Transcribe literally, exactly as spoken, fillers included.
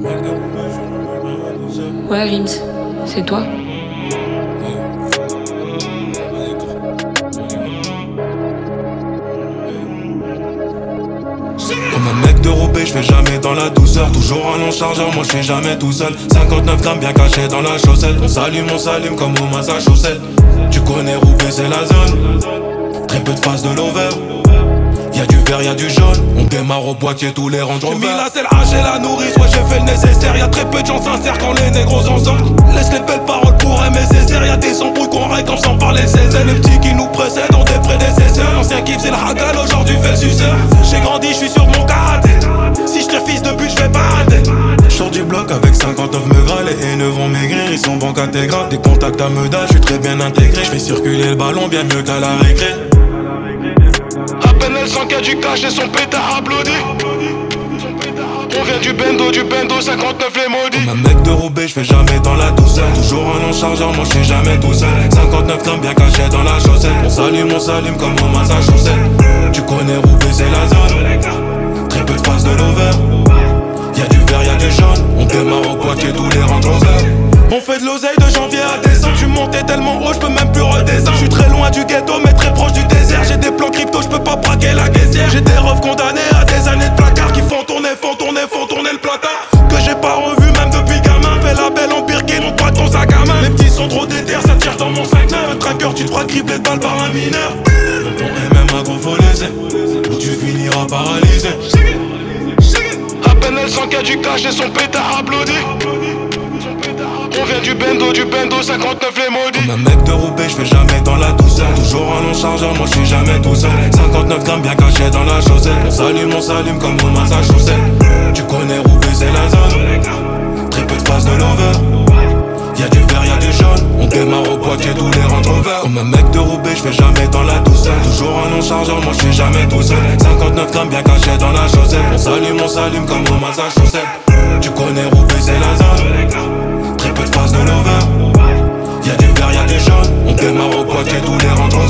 Ouais, Rims, c'est toi? Comme un mec de Roubaix, je fais jamais dans la douceur. Toujours un long chargeur, moi je suis jamais tout seul. Cinquante-neuf grammes bien cachés dans la chaussette. On s'allume, on s'allume comme au Massachusetts. Tu connais Roubaix, c'est la zone. Très peu de face de l'over. Y'a du vert, y'a du jaune. On démarre au Poitiers, tous les rangs. J'ai mis la selle H et la nourrice, ouais j'ai fait le nécessaire. Y'a très peu de gens sincères quand les négros en sortent. Laisse les belles paroles pour un nécessaire. Y'a des embrouilles qu'on règle comme sans parler Césaire. Les petits qui nous précèdent ont des prédécesseurs. L'ancien kiff c'est le hagal, aujourd'hui fait le suceur. J'ai grandi, j'suis sur mon karaté. Si j'te fils de but, j'fais pas rater. J'sors du bloc avec cinquante-neuf meugras. Les haineux vont maigrir, ils sont banques intégrales. Des contacts à Meda, j'suis très bien intégré. J'fais circuler le ballon bien mieux qu'à la récré. Elle sent qu'il y a du cash et son pétard applaudit. On vient du bendo, du bendo, cinquante-neuf les maudits. Comme un mec de Roubaix, j'fais jamais dans la douceur. Toujours un long chargeur, moi j'suis jamais tout seul. Cinquante-neuf grammes bien cachés dans la chaussette. On s'allume, on s'allume comme au Massachusetts. Tu connais Roubaix, c'est la zone. Très peu de face de l'over. Y'a du vert, y'a du jaune. On démarre au Poitiers, tous les rangs On fait de l'oseille de janvier à décembre. J'suis monté tellement haut, j'peux même plus redescendre. J'suis très loin du ghetto, mais très proche du désert. J'ai des plans crypto, j'peux pas braquer la caissière. J'ai des refs condamnés à des années de placard qui font tourner, font tourner, font tourner le placard. Que j'ai pas revu même depuis gamin. Fais la belle en Birkin, on pas ton sac à main. Les petits sont trop déter, ça tire dans mon cinq neuf. Un tracker, tu te feras cribler de balles par un mineur. Dans ton M M A gros faut laisser, ou tu finiras paralysé. À peine elle sent qu'il y a du cash et son pétard applaudit. On vient du bendo, du bendo, cinquante-neuf les maudits. Comme un mec de Roubaix, j'fais jamais dans la douceur. Toujours un long chargeur, moi j'suis jamais tout seul. Cinquante-neuf grammes bien cachés dans la chaussette. On s'allume, on s'allume comme au Massachusetts. Tu connais Roubaix, c'est la zone. Très peu de face de l'over. Y'a du vert, y'a du jaune. On démarre au Poitiers, tous les rangs verts. Comme un mec de Roubaix, j'fais jamais dans la douceur. Toujours un long chargeur, moi j'suis jamais tout seul. Cinquante-neuf grammes bien cachés dans la chaussette. On s'allume, on s'allume comme au Massachusetts. Tu connais Roubaix, c'est la zone. Très peu de face de l'over. Y'a du vert, y'a du jaune. On démarre au Poitiers, tous les rangs